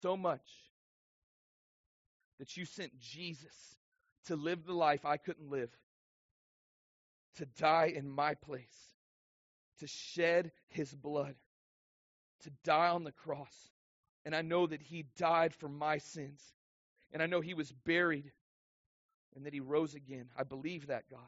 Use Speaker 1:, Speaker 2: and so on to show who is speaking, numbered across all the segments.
Speaker 1: So much that you sent Jesus to live the life I couldn't live, to die in my place, to shed his blood, to die on the cross. And I know that he died for my sins. And I know he was buried and that he rose again. I believe that, God.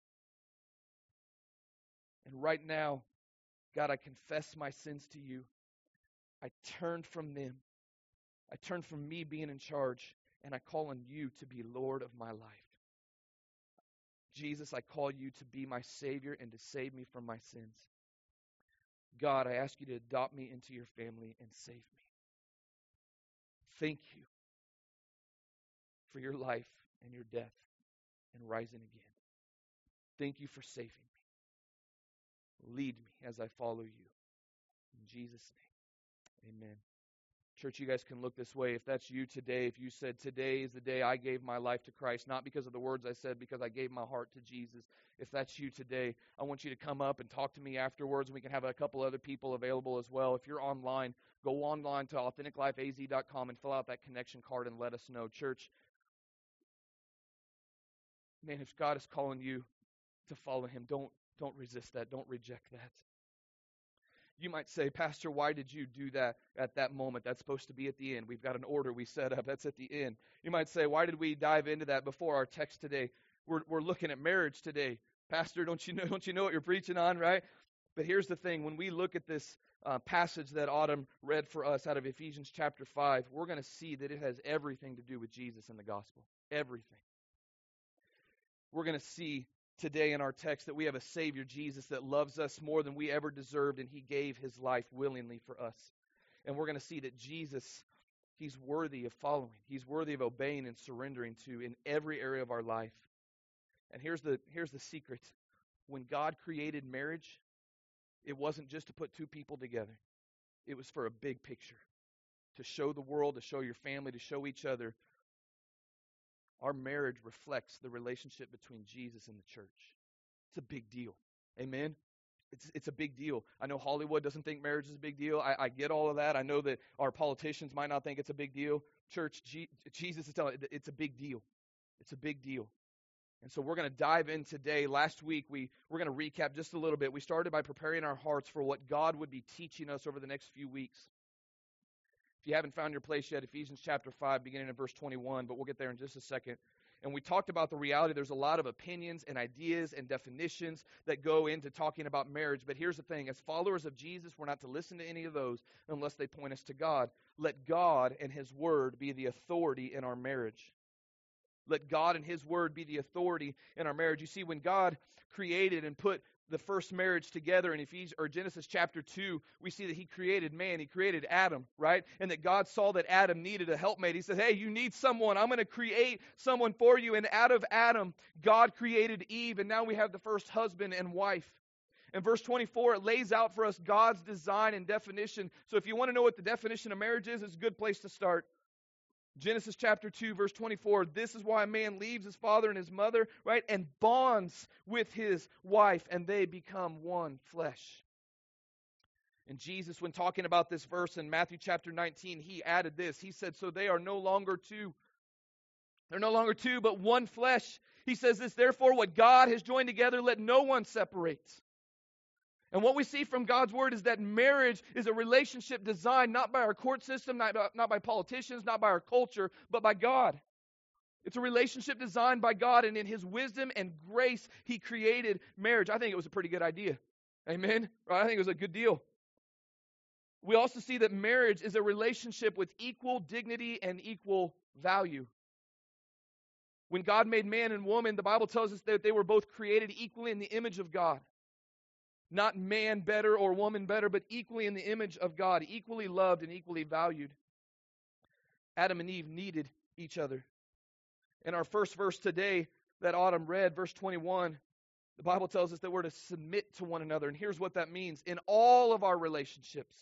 Speaker 1: And right now, God, I confess my sins to you. I turned from them. I turned from me being in charge, and I call on you to be Lord of my life. Jesus, I call you to be my Savior and to save me from my sins. God, I ask you to adopt me into your family and save me. Thank you for your life and your death and rising again. Thank you for saving me. Lead me as I follow you. In Jesus' name, amen. Church, you guys can look this way. If that's you today, if you said, today is the day I gave my life to Christ, not because of the words I said, because I gave my heart to Jesus. If that's you today, I want you to come up and talk to me afterwards. We can have a couple other people available as well. If you're online, go online to authenticlifeaz.com and fill out that connection card and let us know. Church, man, if God is calling you to follow him, don't resist that. Don't reject that. You might say, Pastor, why did you do that at that moment? That's supposed to be at the end. We've got an order we set up. That's at the end. You might say, why did we dive into that before our text today? We're looking at marriage today. Pastor, don't you know what you're preaching on, right? But here's the thing. When we look at this passage that Autumn read for us out of Ephesians chapter 5, we're going to see that it has everything to do with Jesus and the gospel. Everything. We're going to see today in our text that we have a Savior, Jesus, that loves us more than we ever deserved, and he gave his life willingly for us. And we're going to see that Jesus, he's worthy of following. He's worthy of obeying and surrendering to in every area of our life. And here's the secret. When God created marriage, it wasn't just to put two people together. It was for a big picture, to show the world, to show your family, to show each other. Our marriage reflects the relationship between Jesus and the church. It's a big deal. Amen? It's a big deal. I know Hollywood doesn't think marriage is a big deal. I get all of that. I know that our politicians might not think it's a big deal. Church, Jesus is telling it's a big deal. It's a big deal. And so we're going to dive in today. Last week, we're going to recap just a little bit. We started by preparing our hearts for what God would be teaching us over the next few weeks. If you haven't found your place yet, Ephesians chapter 5, beginning in verse 21, but we'll get there in just a second. And we talked about the reality. There's a lot of opinions and ideas and definitions that go into talking about marriage. But here's the thing. As followers of Jesus, we're not to listen to any of those unless they point us to God. Let God and his word be the authority in our marriage. Let God and his word be the authority in our marriage. You see, when God created and put the first marriage together in Genesis chapter 2, we see that he created man. He created Adam, right? And that God saw that Adam needed a helpmate. He said, hey, you need someone. I'm going to create someone for you. And out of Adam, God created Eve. And now we have the first husband and wife. In verse 24, it lays out for us God's design and definition. So if you want to know what the definition of marriage is, it's a good place to start. Genesis chapter 2, verse 24, this is why a man leaves his father and his mother, right, and bonds with his wife, and they become one flesh. And Jesus, when talking about this verse in Matthew chapter 19, he added this. He said, so they are no longer two. They're no longer two, but one flesh. He says this, therefore, what God has joined together, let no one separate. And what we see from God's word is that marriage is a relationship designed not by our court system, not by politicians, not by our culture, but by God. It's a relationship designed by God, and in his wisdom and grace, he created marriage. I think it was a pretty good idea. Amen? Right? I think it was a good deal. We also see that marriage is a relationship with equal dignity and equal value. When God made man and woman, the Bible tells us that they were both created equally in the image of God. Not man better or woman better, but equally in the image of God, equally loved and equally valued. Adam and Eve needed each other. In our first verse today that Autumn read, verse 21, the Bible tells us that we're to submit to one another. And here's what that means. In all of our relationships,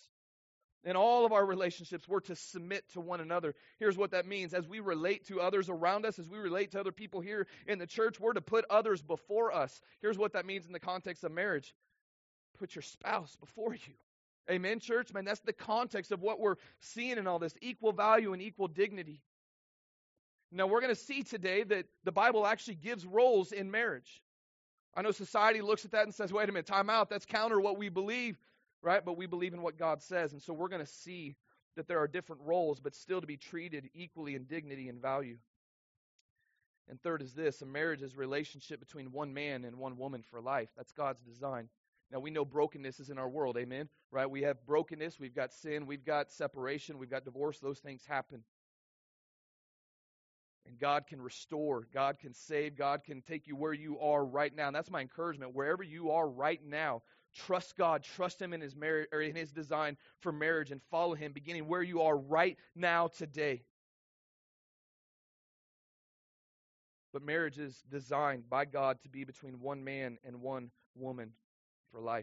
Speaker 1: we're to submit to one another. Here's what that means. As we relate to others around us, as we relate to other people here in the church, we're to put others before us. Here's what that means in the context of marriage. Put your spouse before you. Amen, church? Man, that's the context of what we're seeing in all this. Equal value and equal dignity. Now, we're going to see today that the Bible actually gives roles in marriage. I know society looks at that and says, wait a minute, time out. That's counter what we believe, right? But we believe in what God says. And so we're going to see that there are different roles, but still to be treated equally in dignity and value. And third is this: a marriage is a relationship between one man and one woman for life. That's God's design. Now, we know brokenness is in our world, amen? Right? We have brokenness, we've got sin, we've got separation, we've got divorce. Those things happen. And God can restore, God can save, God can take you where you are right now. And that's my encouragement. Wherever you are right now, trust God, trust Him in His marriage or in His design for marriage, and follow Him, beginning where you are right now today. But marriage is designed by God to be between one man and one woman for life.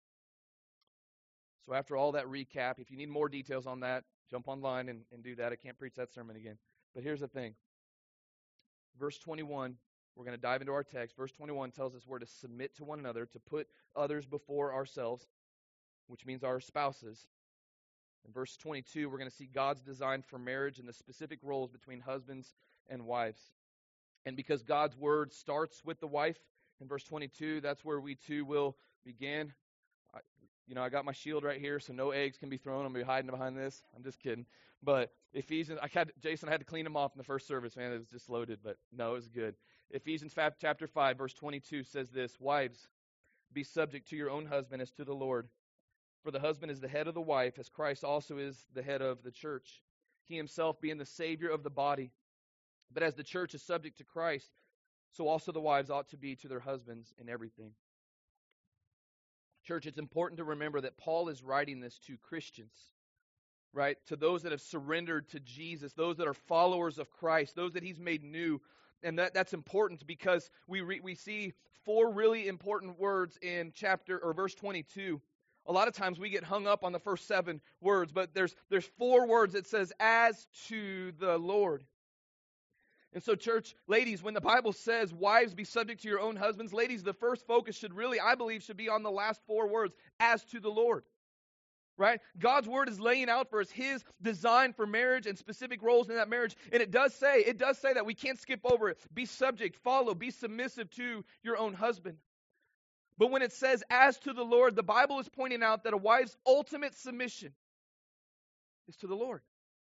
Speaker 1: So after all that recap, if you need more details on that, jump online and do that. I can't preach that sermon again. But here's the thing. Verse 21, we're going to dive into our text. Verse 21 tells us we're to submit to one another, to put others before ourselves, which means our spouses. In verse 22, we're going to see God's design for marriage and the specific roles between husbands and wives. And because God's word starts with the wife, in verse 22, that's where we too will begin. I got my shield right here, so no eggs can be thrown. I'm going to be hiding behind this. I'm just kidding. But Ephesians, Jason had to clean them off in the first service, man. It was just loaded, but no, it was good. Ephesians chapter 5, verse 22 says this: Wives, be subject to your own husband as to the Lord. For the husband is the head of the wife, as Christ also is the head of the church, he himself being the Savior of the body. But as the church is subject to Christ, so also the wives ought to be to their husbands in everything. Church, it's important to remember that Paul is writing this to Christians, right? To those that have surrendered to Jesus, those that are followers of Christ, those that He's made new. And that's important because we see four really important words in verse 22. A lot of times we get hung up on the first 7 words, but there's 4 words that says, as to the Lord. And so, church, ladies, when the Bible says, wives, be subject to your own husbands, ladies, the first focus should be on the last 4 words, as to the Lord. Right? God's word is laying out for us His design for marriage and specific roles in that marriage. And it does say that we can't skip over it. Be subject, follow, be submissive to your own husband. But when it says, as to the Lord, the Bible is pointing out that a wife's ultimate submission is to the Lord.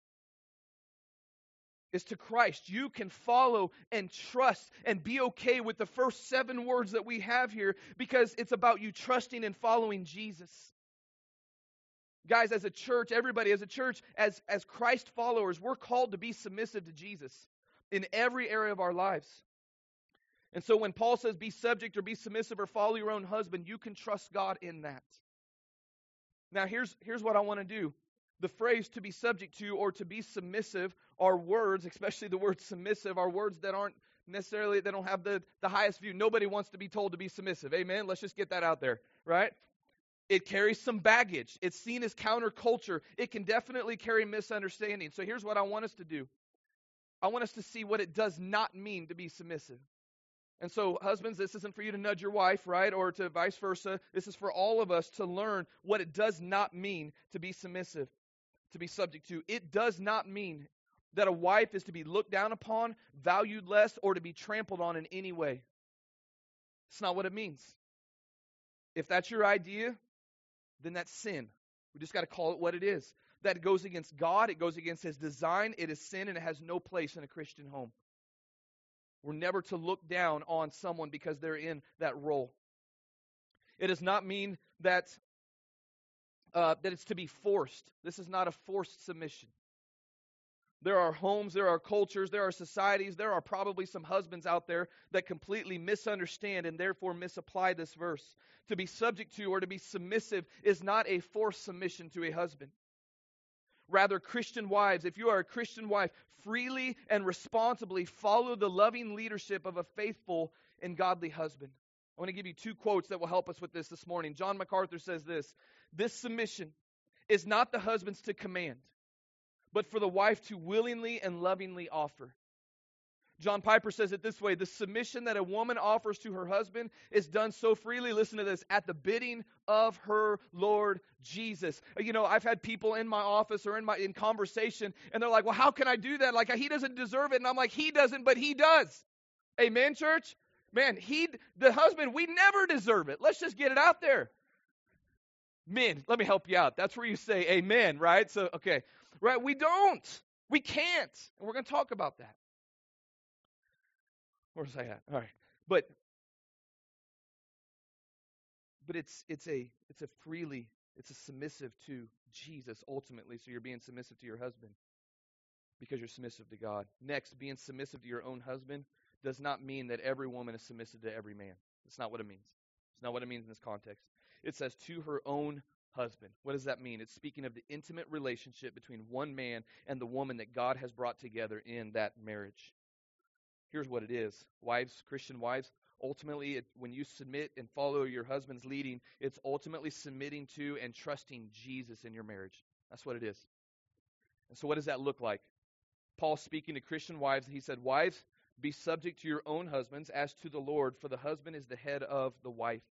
Speaker 1: Is to Christ. You can follow and trust and be okay with the first 7 words that we have here, because it's about you trusting and following Jesus. Guys, as a church, everybody as a church, as Christ followers, we're called to be submissive to Jesus in every area of our lives. And so when Paul says be subject or be submissive or follow your own husband, you can trust God in that. Now here's what I want to do. The phrase to be subject to or to be submissive are words, especially the word submissive, are words that aren't necessarily, they don't have the highest view. Nobody wants to be told to be submissive. Amen? Let's just get that out there, right? It carries some baggage. It's seen as counterculture. It can definitely carry misunderstanding. So here's what I want us to do. I want us to see what it does not mean to be submissive. And so, husbands, this isn't for you to nudge your wife, right? Or to vice versa. This is for all of us to learn what it does not mean to be submissive, to be subject to. It does not mean that a wife is to be looked down upon, valued less, or to be trampled on in any way. It's not what it means. If that's your idea, then that's sin. We just got to call it what it is. That goes against God. It goes against His design. It is sin, and it has no place in a Christian home. We're never to look down on someone because they're in that role. It does not mean that it's to be forced. This is not a forced submission. There are homes, there are cultures, there are societies, there are probably some husbands out there that completely misunderstand and therefore misapply this verse. To be subject to or to be submissive is not a forced submission to a husband. Rather, Christian wives, if you are a Christian wife, freely and responsibly follow the loving leadership of a faithful and godly husband. I want to give you 2 quotes that will help us with this morning. John MacArthur says this submission is not the husband's to command, but for the wife to willingly and lovingly offer. John Piper says it this way: the submission that a woman offers to her husband is done so freely, listen to this, at the bidding of her Lord Jesus. You know, I've had people in my office or in conversation, and they're like, well, how can I do that? Like, he doesn't deserve it. And I'm like, he doesn't, but he does. Amen, church? Man, the husband, we never deserve it. Let's just get it out there. Men, let me help you out. That's where you say amen, right? So, okay. Right, we don't. We can't. And we're going to talk about that. Where's I at? All right. But it's a submissive to Jesus ultimately. So you're being submissive to your husband because you're submissive to God. Next, being submissive to your own husband does not mean that every woman is submissive to every man. That's not what it means. It's not what it means in this context. It says to her own husband. What does that mean? It's speaking of the intimate relationship between one man and the woman that God has brought together in that marriage. Here's what it is. Wives, Christian wives, ultimately, when you submit and follow your husband's leading, it's ultimately submitting to and trusting Jesus in your marriage. That's what it is. And so what does that look like? Paul speaking to Christian wives, he said, wives, be subject to your own husbands as to the Lord, for the husband is the head of the wife.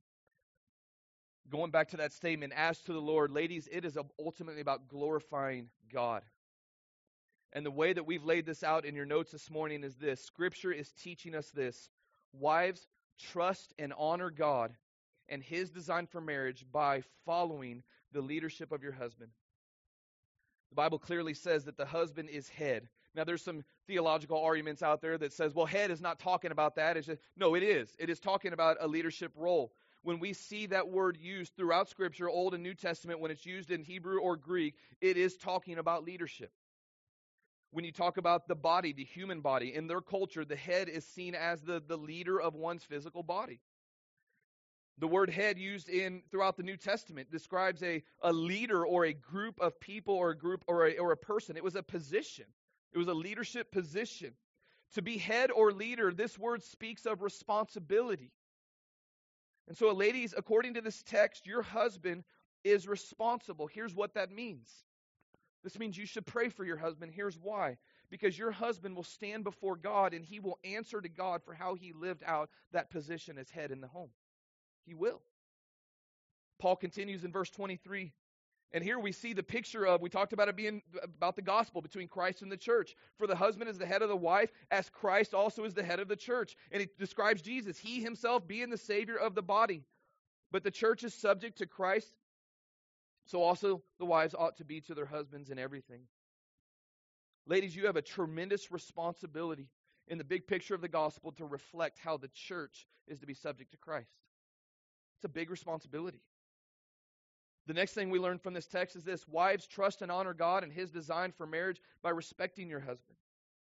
Speaker 1: Going back to that statement, as to the Lord, ladies, it is ultimately about glorifying God. And the way that we've laid this out in your notes this morning is this. Scripture is teaching us this. Wives, trust and honor God and His design for marriage by following the leadership of your husband. The Bible clearly says that the husband is head. Now, there's some theological arguments out there that says, well, head is not talking about that. It's just, no, it is. It is talking about a leadership role. When we see that word used throughout Scripture, Old and New Testament, when it's used in Hebrew or Greek, it is talking about leadership. When you talk about the body, the human body, in their culture, the head is seen as the leader of one's physical body. The word head used throughout the New Testament describes a leader or a group of people or a group or a person. It was a position. It was a leadership position. To be head or leader, this word speaks of responsibility. And so, ladies, according to this text, your husband is responsible. Here's what that means. This means you should pray for your husband. Here's why. Because your husband will stand before God and he will answer to God for how he lived out that position as head in the home. He will. Paul continues in verse 23. And here we see the picture of, we talked about it being about the gospel between Christ and the church. For the husband is the head of the wife, as Christ also is the head of the church. And it describes Jesus, he himself being the Savior of the body. But the church is subject to Christ, so also the wives ought to be to their husbands in everything. Ladies, you have a tremendous responsibility in the big picture of the gospel to reflect how the church is to be subject to Christ. It's a big responsibility. The next thing we learn from this text is this. Wives, trust and honor God and His design for marriage by respecting your husband.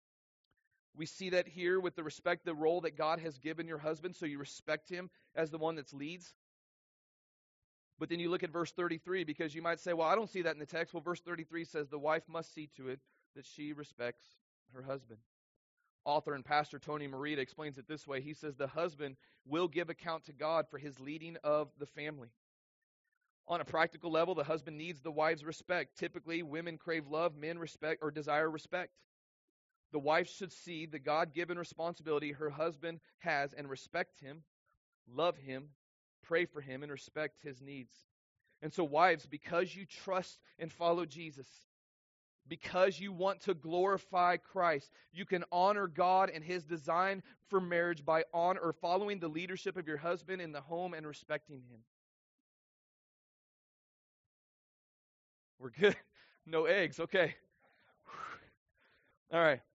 Speaker 1: We see that here with the role that God has given your husband, so you respect him as the one that leads. But then you look at verse 33, because you might say, well, I don't see that in the text. Well, verse 33 says the wife must see to it that she respects her husband. Author and pastor Tony Merida explains it this way. He says the husband will give account to God for his leading of the family. On a practical level, the husband needs the wife's respect. Typically, women crave love, men respect or desire respect. The wife should see the God-given responsibility her husband has and respect him, love him, pray for him, and respect his needs. And so, wives, because you trust and follow Jesus, because you want to glorify Christ, you can honor God and His design for marriage by following the leadership of your husband in the home and respecting him. We're good. No eggs. Okay. All right.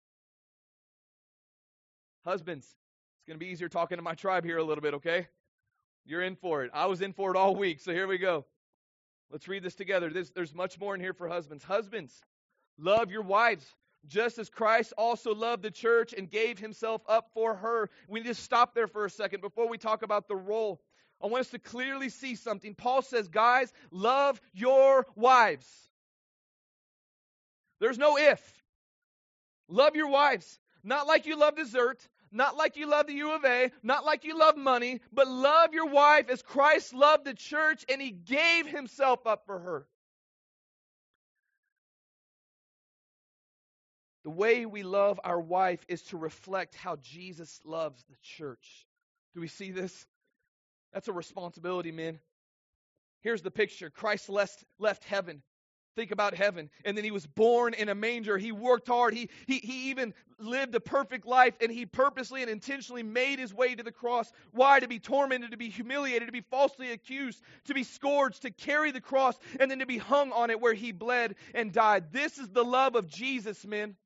Speaker 1: Husbands, it's going to be easier talking to my tribe here a little bit, okay? You're in for it. I was in for it all week, so here we go. Let's read this together. There's much more in here for husbands. Husbands, love your wives, just as Christ also loved the church and gave Himself up for her. We need to stop there for a second before we talk about the role. I want us to clearly see something. Paul says, guys, love your wives. There's no if. Love your wives. Not like you love dessert, not like you love the U of A, not like you love money, but love your wife as Christ loved the church and He gave Himself up for her. The way we love our wife is to reflect how Jesus loves the church. Do we see this? That's a responsibility, men. Here's the picture. Christ left heaven. Think about heaven. And then he was born in a manger. He worked hard. He even lived a perfect life, and he purposely and intentionally made his way to the cross. Why? To be tormented, to be humiliated, to be falsely accused, to be scourged, to carry the cross, and then to be hung on it where he bled and died. This is the love of Jesus, men.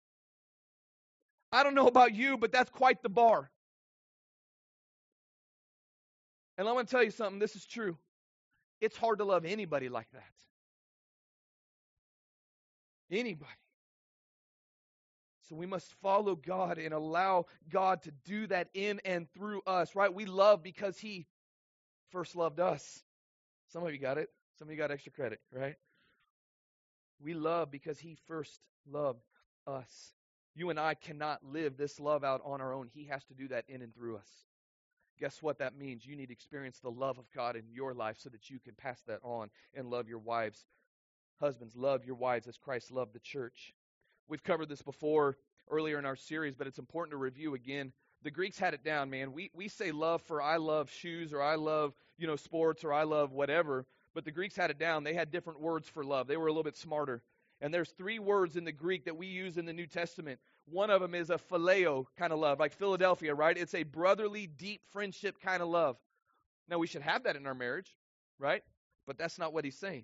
Speaker 1: I don't know about you, but that's quite the bar. And I'm going to tell you something. This is true. It's hard to love anybody like that. Anybody. So we must follow God and allow God to do that in and through us, right? We love because he first loved us. Some of you got it. Some of you got extra credit, right? We love because he first loved us. You and I cannot live this love out on our own. He has to do that in and through us. Guess what that means? You need to experience the love of God in your life so that you can pass that on and love your wives. Husbands, love your wives as Christ loved the church. We've covered this before earlier in our series, but it's important to review again. The Greeks had it down, man. We say love for I love shoes, or I love, sports, or I love whatever. But the Greeks had it down. They had different words for love. They were a little bit smarter. And there's 3 words in the Greek that we use in the New Testament. One of them is a phileo kind of love, like Philadelphia, right? It's a brotherly, deep friendship kind of love. Now, we should have that in our marriage, right? But that's not what he's saying.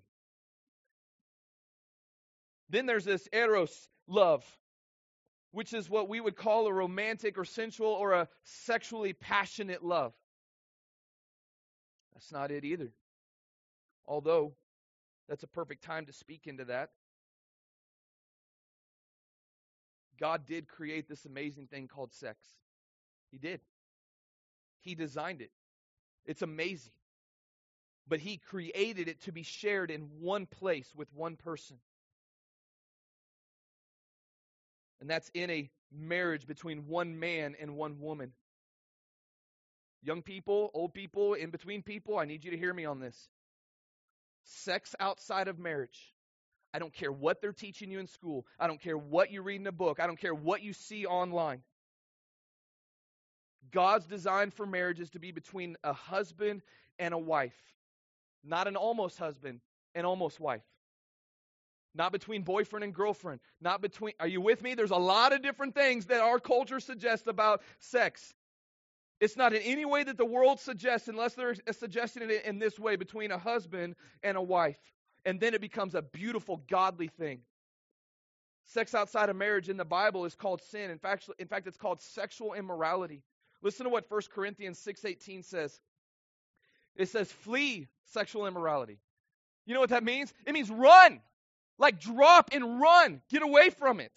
Speaker 1: Then there's this eros love, which is what we would call a romantic or sensual or a sexually passionate love. That's not it either. Although, that's a perfect time to speak into that. God did create this amazing thing called sex. He did. He designed it. It's amazing. But he created it to be shared in one place with one person. And that's in a marriage between one man and one woman. Young people, old people, in between people, I need you to hear me on this. Sex outside of marriage. I don't care what they're teaching you in school. I don't care what you read in a book. I don't care what you see online. God's design for marriage is to be between a husband and a wife. Not an almost husband and almost wife. Not between boyfriend and girlfriend. Not between, are you with me? There's a lot of different things that our culture suggests about sex. It's not in any way that the world suggests, unless they're suggesting it in this way, between a husband and a wife. And then it becomes a beautiful, godly thing. Sex outside of marriage in the Bible is called sin. In fact, it's called sexual immorality. Listen to what 1 Corinthians 6:18 says. It says, flee sexual immorality. You know what that means? It means run. Like drop and run. Get away from it.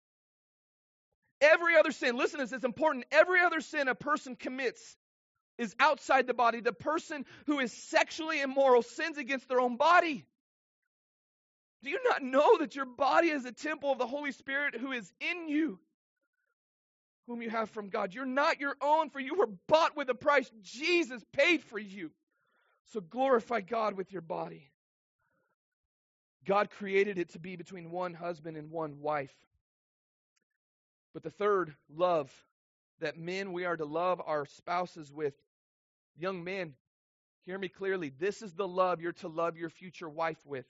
Speaker 1: Every other sin, listen to this, it's important. Every other sin a person commits is outside the body. The person who is sexually immoral sins against their own body. Do you not know that your body is a temple of the Holy Spirit who is in you, whom you have from God? You're not your own, for you were bought with a price. Jesus paid for you. So glorify God with your body. God created it to be between one husband and one wife. But the third love that men, we are to love our spouses with. Young men, hear me clearly. This is the love you're to love your future wife with.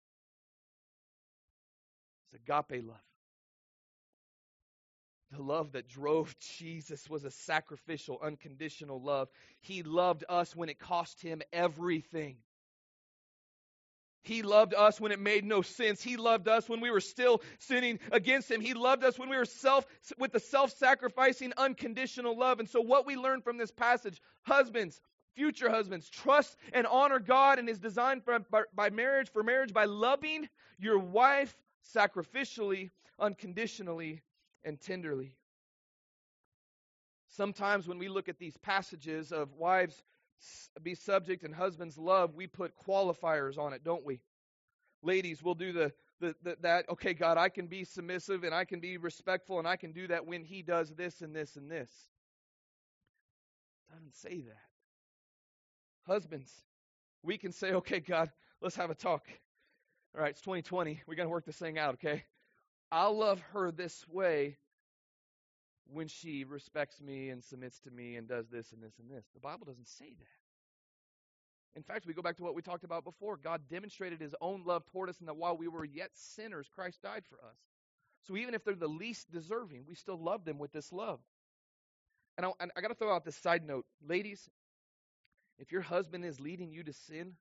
Speaker 1: It's agape love. The love that drove Jesus was a sacrificial, unconditional love. He loved us when it cost him everything. He loved us when it made no sense. He loved us when we were still sinning against him. He loved us when we were with the self-sacrificing, unconditional love. And so what we learn from this passage, husbands, future husbands, trust and honor God and his design for marriage by loving your wife sacrificially, unconditionally, and tenderly. Sometimes when we look at these passages of wives be subject and husbands love, we put qualifiers on it, don't we? Ladies, we'll do that, okay, God, I can be submissive and I can be respectful and I can do that when he does this and this and this. It doesn't say that. Husbands, we can say, okay, God, let's have a talk. All right, it's 2020. We're going to work this thing out, okay? I'll love her this way when she respects me and submits to me and does this and this and this. The Bible doesn't say that. In fact, we go back to what we talked about before. God demonstrated his own love toward us, and that while we were yet sinners, Christ died for us. So even if they're the least deserving, we still love them with this love. And I got to throw out this side note. Ladies, if your husband is leading you to sin,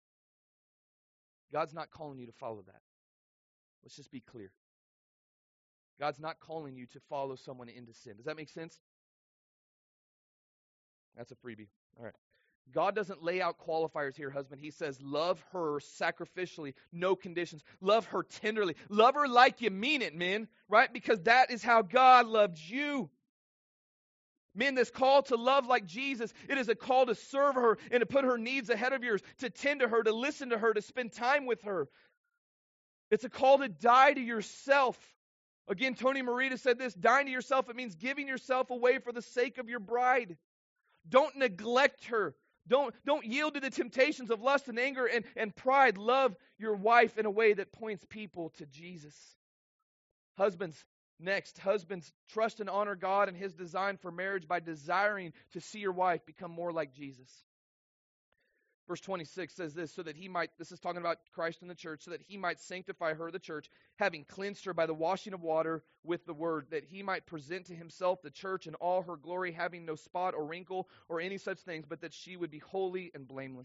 Speaker 1: God's not calling you to follow that. Let's just be clear. God's not calling you to follow someone into sin. Does that make sense? That's a freebie. All right. God doesn't lay out qualifiers here, husband. He says, love her sacrificially, no conditions. Love her tenderly. Love her like you mean it, men, right? Because that is how God loved you. Men, this call to love like Jesus, it is a call to serve her and to put her needs ahead of yours, to tend to her, to listen to her, to spend time with her. It's a call to die to yourself. Again, Tony Morita said this, dying to yourself, it means giving yourself away for the sake of your bride. Don't neglect her. Don't yield to the temptations of lust and anger and pride. Love your wife in a way that points people to Jesus. Husbands, next, husbands, trust and honor God and his design for marriage by desiring to see your wife become more like Jesus. Verse 26 says this, so that he might, this is talking about Christ and the church, so that he might sanctify her, the church, having cleansed her by the washing of water with the word, that he might present to himself the church in all her glory, having no spot or wrinkle or any such things, but that she would be holy and blameless.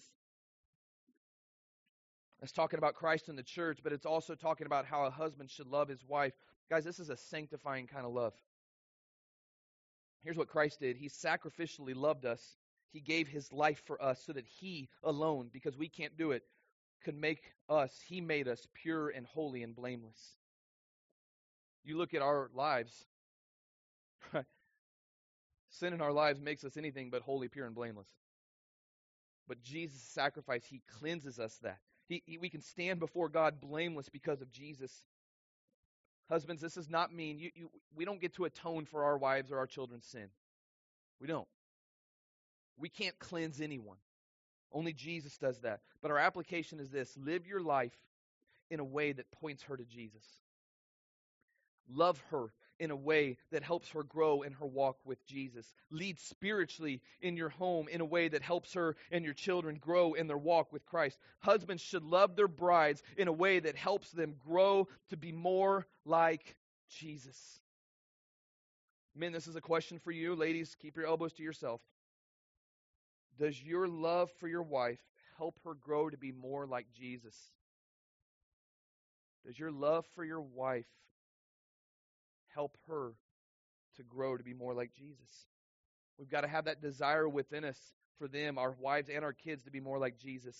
Speaker 1: It's talking about Christ and the church, but it's also talking about how a husband should love his wife. Guys, this is a sanctifying kind of love. Here's what Christ did. He sacrificially loved us. He gave his life for us so that he alone, because we can't do it, could make us, he made us pure and holy and blameless. You look at our lives, sin in our lives makes us anything but holy, pure, and blameless. But Jesus' sacrifice, he cleanses us that. We can stand before God blameless because of Jesus. Husbands, this does not mean, we don't get to atone for our wives or our children's sin. We don't. We can't cleanse anyone. Only Jesus does that. But our application is this. Live your life in a way that points her to Jesus. Love her in a way that helps her grow in her walk with Jesus. Lead spiritually in your home in a way that helps her and your children grow in their walk with Christ. Husbands should love their brides in a way that helps them grow to be more like Jesus. Men, this is a question for you. Ladies, keep your elbows to yourself. Does your love for your wife help her grow to be more like Jesus? Does your love for your wife help her to grow to be more like Jesus? We've got to have that desire within us for them, our wives and our kids, to be more like Jesus.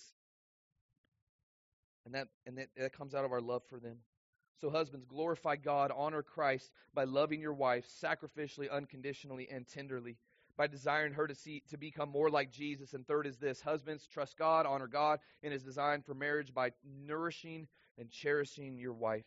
Speaker 1: And that comes out of our love for them. So husbands, glorify God, honor Christ by loving your wife sacrificially, unconditionally, and tenderly, by desiring her to become more like Jesus. And third is this, husbands, trust God, honor God in his design for marriage by nourishing and cherishing your wife.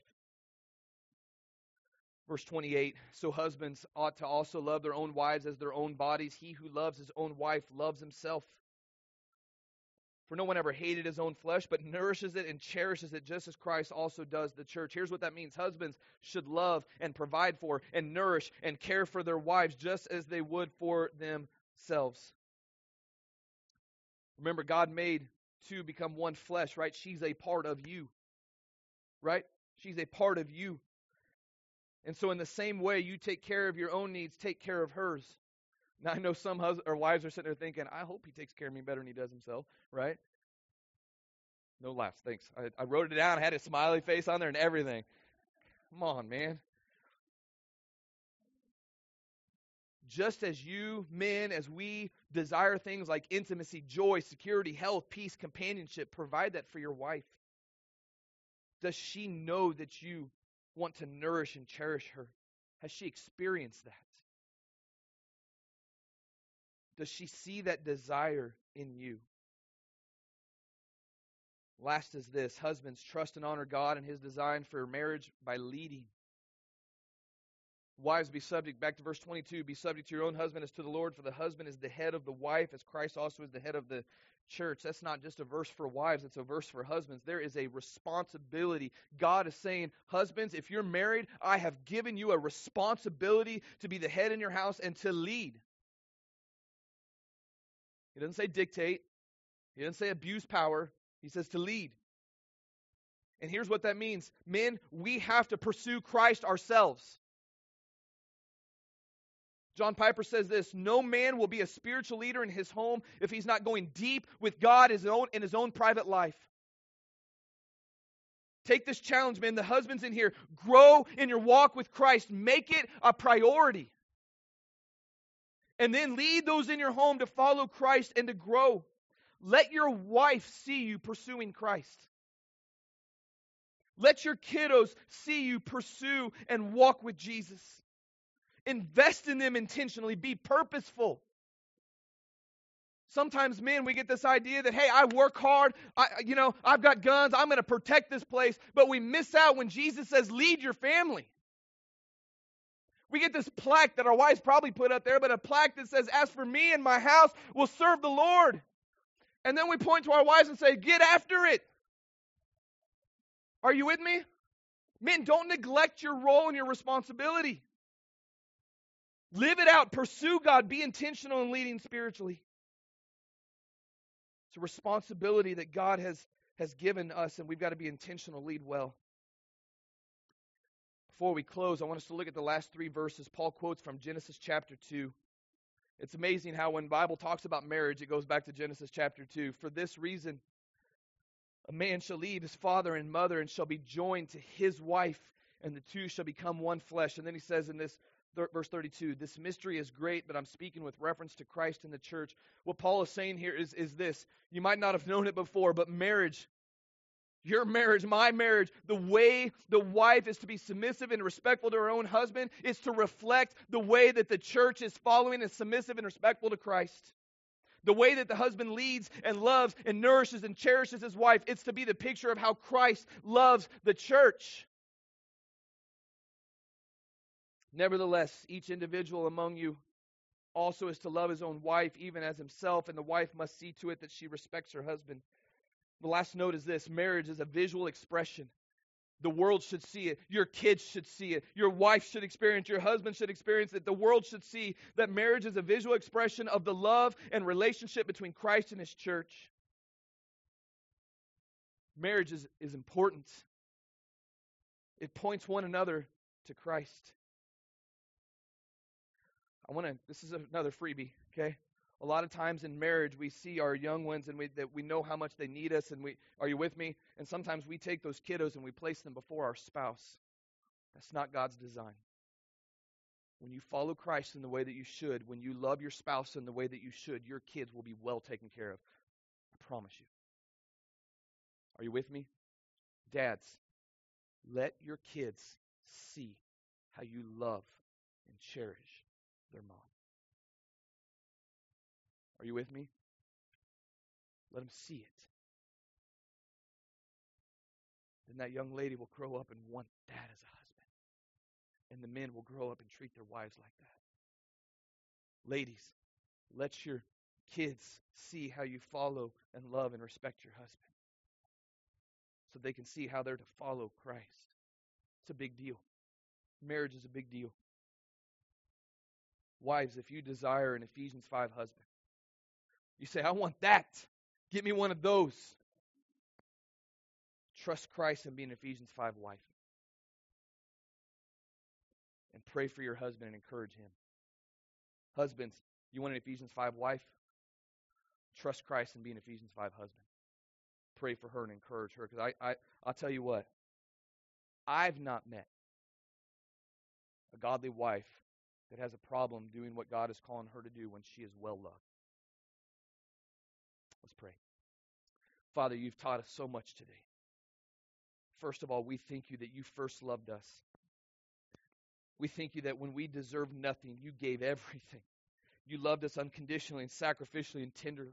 Speaker 1: Verse 28, so husbands ought to also love their own wives as their own bodies. He who loves his own wife loves himself. For no one ever hated his own flesh, but nourishes it and cherishes it, just as Christ also does the church. Here's what that means. Husbands should love and provide for and nourish and care for their wives just as they would for themselves. Remember, God made two become one flesh, right? She's a part of you, right? She's a part of you. And so in the same way you take care of your own needs, take care of hers. Now, I know some husbands or wives are sitting there thinking, I hope he takes care of me better than he does himself, right? No laughs, thanks. I wrote it down. I had a smiley face on there and everything. Come on, man. Just as you, men, as we desire things like intimacy, joy, security, health, peace, companionship, provide that for your wife. Does she know that you want to nourish and cherish her? Has she experienced that? Does she see that desire in you? Last is this, husbands, trust and honor God and his design for marriage by leading. Wives, be subject, back to verse 22, be subject to your own husband as to the Lord, for the husband is the head of the wife, as Christ also is the head of the church. That's not just a verse for wives, it's a verse for husbands. There is a responsibility. God is saying, husbands, if you're married, I have given you a responsibility to be the head in your house and to lead. He doesn't say dictate. He doesn't say abuse power. He says to lead. And here's what that means. Men, we have to pursue Christ ourselves. John Piper says this, no man will be a spiritual leader in his home if he's not going deep with God in his own private life. Take this challenge, man. The husbands in here, grow in your walk with Christ. Make it a priority. And then lead those in your home to follow Christ and to grow. Let your wife see you pursuing Christ. Let your kiddos see you pursue and walk with Jesus. Invest in them intentionally. Be purposeful. Sometimes, men, we get this idea that, hey, I work hard. I've got guns. I'm going to protect this place. But we miss out when Jesus says, lead your family. We get this plaque that our wives probably put up there, but a plaque that says, as for me and my house, we'll serve the Lord. And then we point to our wives and say, get after it. Are you with me? Men, don't neglect your role and your responsibility. Live it out. Pursue God. Be intentional in leading spiritually. It's a responsibility that God has given us, and we've got to be intentional, lead well. Before we close, I want us to look at the last 3 verses. Paul quotes from Genesis chapter 2. It's amazing how when the Bible talks about marriage, it goes back to Genesis chapter 2. For this reason, a man shall leave his father and mother and shall be joined to his wife, and the two shall become one flesh. And then he says in this verse 32, this mystery is great, but I'm speaking with reference to Christ and the church. What Paul is saying here is this. You might not have known it before, but marriage, your marriage, my marriage, the way the wife is to be submissive and respectful to her own husband is to reflect the way that the church is following and submissive and respectful to Christ. The way that the husband leads and loves and nourishes and cherishes his wife, it's to be the picture of how Christ loves the church. Nevertheless, each individual among you also is to love his own wife, even as himself, and the wife must see to it that she respects her husband. The last note is this. Marriage is a visual expression. The world should see it. Your kids should see it. Your wife should experience it. Your husband should experience it. The world should see that marriage is a visual expression of the love and relationship between Christ and His church. Marriage is important. It points one another to Christ. This is another freebie, okay? A lot of times in marriage, we see our young ones and we know how much they need us. And are you with me? And sometimes we take those kiddos and we place them before our spouse. That's not God's design. When you follow Christ in the way that you should, when you love your spouse in the way that you should, your kids will be well taken care of. I promise you. Are you with me? Dads, let your kids see how you love and cherish their mom. Are you with me? Let them see it. Then that young lady will grow up and want that as a husband. And the men will grow up and treat their wives like that. Ladies, let your kids see how you follow and love and respect your husband. So they can see how they're to follow Christ. It's a big deal. Marriage is a big deal. Wives, if you desire an Ephesians 5 husband, you say, I want that. Get me one of those. Trust Christ and be an Ephesians 5 wife. And pray for your husband and encourage him. Husbands, you want an Ephesians 5 wife? Trust Christ and be an Ephesians 5 husband. Pray for her and encourage her. Because I'll tell you what. I've not met a godly wife that has a problem doing what God is calling her to do when she is well loved. Let's pray. Father, you've taught us so much today. First of all, we thank you that you first loved us. We thank you that when we deserved nothing, you gave everything. You loved us unconditionally and sacrificially and tenderly.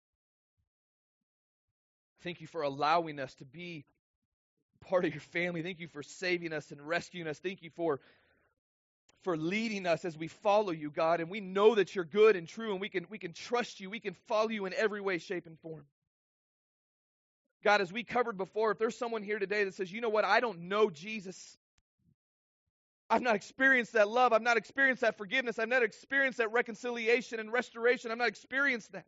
Speaker 1: Thank you for allowing us to be part of your family. Thank you for saving us and rescuing us. Thank you for for leading us as we follow you, God. And we know that you're good and true, and we can trust you. We can follow you in every way, shape, and form. God, as we covered before, if there's someone here today that says, you know what, I don't know Jesus. I've not experienced that love. I've not experienced that forgiveness. I've not experienced that reconciliation and restoration. I've not experienced that.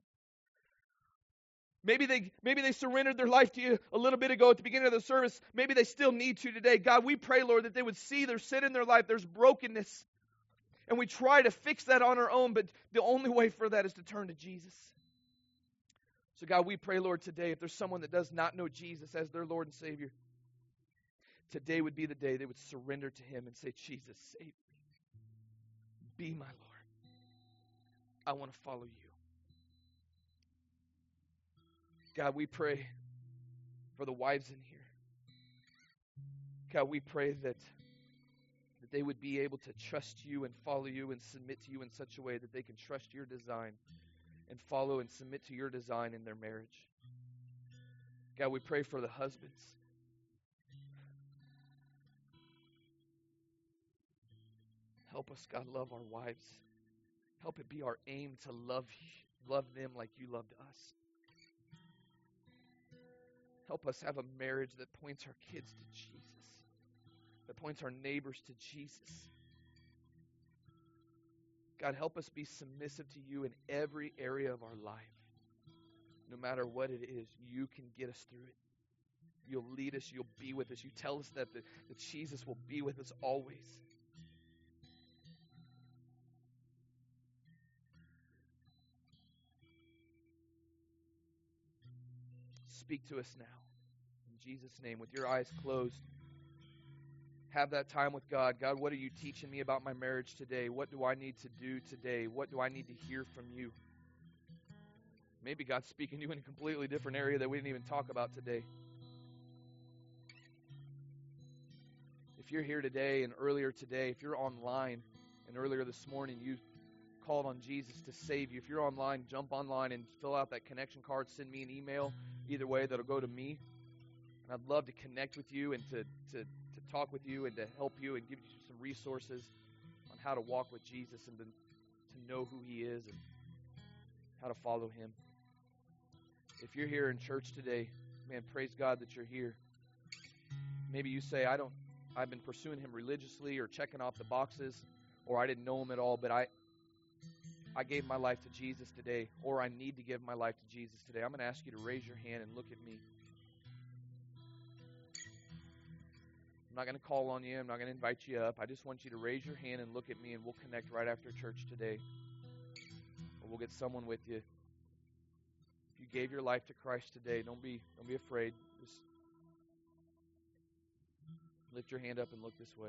Speaker 1: Maybe they surrendered their life to you a little bit ago at the beginning of the service. Maybe they still need to today. God, we pray, Lord, that they would see their sin in their life. There's brokenness. And we try to fix that on our own, but the only way for that is to turn to Jesus. So God, we pray, Lord, today, if there's someone that does not know Jesus as their Lord and Savior, today would be the day they would surrender to Him and say, Jesus, save me. Be my Lord. I want to follow you. God, we pray for the wives in here. God, we pray that they would be able to trust you and follow you and submit to you in such a way that they can trust your design and follow and submit to your design in their marriage. God, we pray for the husbands. Help us, God, love our wives. Help it be our aim to love them like you loved us. Help us have a marriage that points our kids to Jesus, that points our neighbors to Jesus. God, help us be submissive to you in every area of our life. No matter what it is, you can get us through it. You'll lead us. You'll be with us. You tell us that Jesus will be with us always. Speak to us now. In Jesus' name, with your eyes closed, have that time with God. God, what are you teaching me about my marriage today? What do I need to do today? What do I need to hear from you? Maybe God's speaking to you in a completely different area that we didn't even talk about today. If you're here today and earlier today, if you're online and earlier this morning you called on Jesus to save you, if you're online, jump online and fill out that connection card, send me an email. Either way, that'll go to me. And I'd love to connect with you and to talk with you and to help you and give you some resources on how to walk with Jesus and to know who He is and how to follow Him. If you're here in church today, man, praise God that you're here. Maybe you say, I've been pursuing Him religiously or checking off the boxes, or I didn't know Him at all, but I gave my life to Jesus today, or I need to give my life to Jesus today. I'm going to ask you to raise your hand and look at me. I'm not going to call on you. I'm not going to invite you up. I just want you to raise your hand and look at me, and we'll connect right after church today. Or we'll get someone with you. If you gave your life to Christ today, don't be afraid. Just lift your hand up and look this way.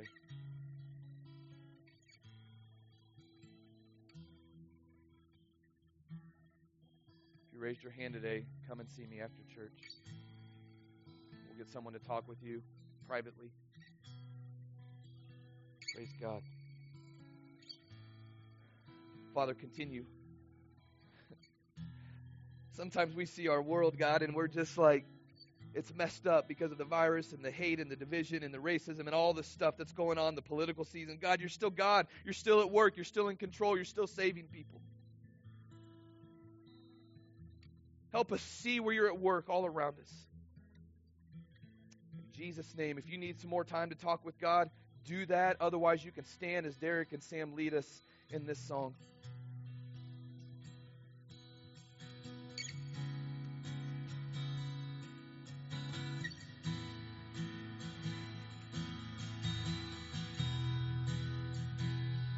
Speaker 1: If you raised your hand today, come and see me after church. We'll get someone to talk with you privately. Praise God. Father, continue. Sometimes we see our world, God, and we're just like, it's messed up because of the virus and the hate and the division and the racism and all the stuff that's going on, the political season. God, you're still God. You're still at work. You're still in control. You're still saving people. Help us see where you're at work all around us. In Jesus' name, if you need some more time to talk with God, do that. Otherwise, you can stand as Derek and Sam lead us in this song.